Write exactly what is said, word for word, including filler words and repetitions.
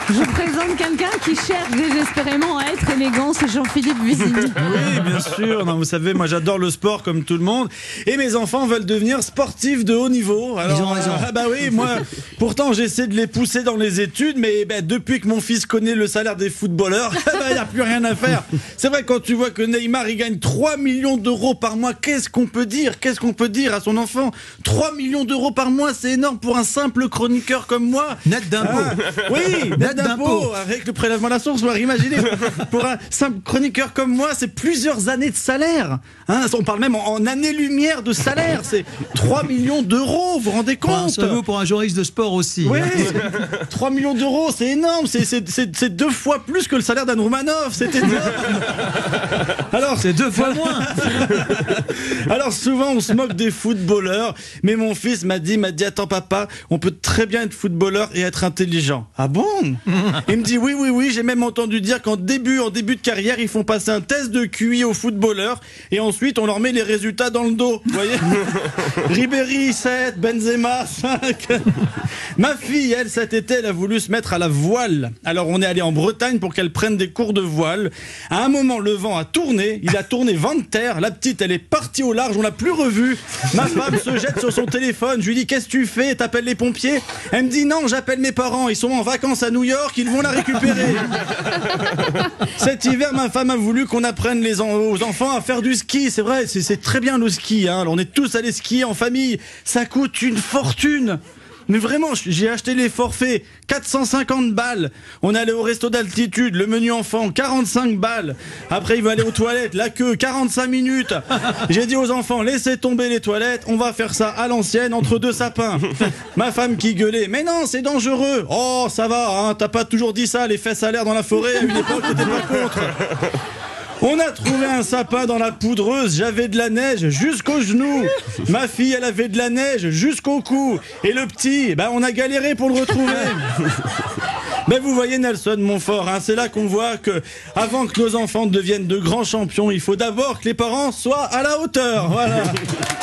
Je vous présente quelqu'un qui cherche désespérément à être élégant, c'est Jean-Philippe Vizini. Oui, bien sûr. Non, vous savez, moi j'adore le sport comme tout le monde. Et mes enfants veulent devenir sportifs de haut niveau. Alors, Ils ont raison. Ah bah oui, moi, pourtant j'essaie de les pousser dans les études, mais bah, depuis que mon fils connaît le salaire des footballeurs, il bah, n'y a plus rien à faire. C'est vrai, quand tu vois que Neymar il gagne trois millions d'euros par mois, qu'est-ce qu'on peut dire Qu'est-ce qu'on peut dire à son enfant? trois millions d'euros par mois, c'est énorme pour un simple chroniqueur comme moi. Net d'impôts. Ah, oui, net d'impôts, avec le prélèvement à la source. Imaginez, pour un simple chroniqueur comme moi, c'est plusieurs années de salaire. Hein, on parle même en, en années-lumière de salaire. C'est trois millions d'euros, vous vous rendez compte? Ça vaut pour un journaliste de sport aussi. Oui, trois millions d'euros, c'est énorme. C'est, c'est, c'est, c'est deux fois plus que le salaire d'Anne Roumanoff. C'est énorme. Alors, c'est deux fois moins. Alors souvent on se moque des footballeurs, mais mon fils m'a dit, m'a dit attends papa, on peut très bien être footballeur et être intelligent. Ah bon? Il me dit oui oui oui, j'ai même entendu dire qu'en début en début de carrière ils font passer un test de Q I aux footballeurs et ensuite on leur met les résultats dans le dos. Vous voyez? Ribéry sept, Benzema cinq. Ma fille, elle, cet été, elle a voulu se mettre à la voile. Alors on est allé en Bretagne pour qu'elle prenne des cours de voile. À un moment, le vent a tourné, il a tourné vent de terre. La petite, elle est partie au large, on l'a plus revue. Ma femme se jette sur son téléphone. Je lui dis qu'est-ce que tu fais? T'appelles les pompiers? Elle me dit non, j'appelle mes parents. Ils sont en vacances à New York, ils vont la récupérer. Cet hiver, ma femme a voulu qu'on apprenne les en- aux enfants à faire du ski. C'est vrai, c'est, c'est très bien le ski. Hein. Alors, on est tous allés skier en famille. Ça coûte une fortune. Mais vraiment, j'ai acheté les forfaits, quatre cent cinquante balles. On est allé au resto d'altitude, le menu enfant, quarante-cinq balles. Après, il va aller aux toilettes, la queue, quarante-cinq minutes. J'ai dit aux enfants, laissez tomber les toilettes, on va faire ça à l'ancienne, entre deux sapins. Ma femme qui gueulait, mais non, c'est dangereux. Oh, ça va, hein, t'as pas toujours dit ça, les fesses à l'air dans la forêt, à une époque, t'étais pas contre. On a trouvé un sapin dans la poudreuse, j'avais de la neige jusqu'aux genoux. Ma fille, elle avait de la neige jusqu'au cou. Et le petit, ben, on a galéré pour le retrouver. Mais vous voyez Nelson Montfort, hein, c'est là qu'on voit que avant que nos enfants deviennent de grands champions, il faut d'abord que les parents soient à la hauteur. Voilà.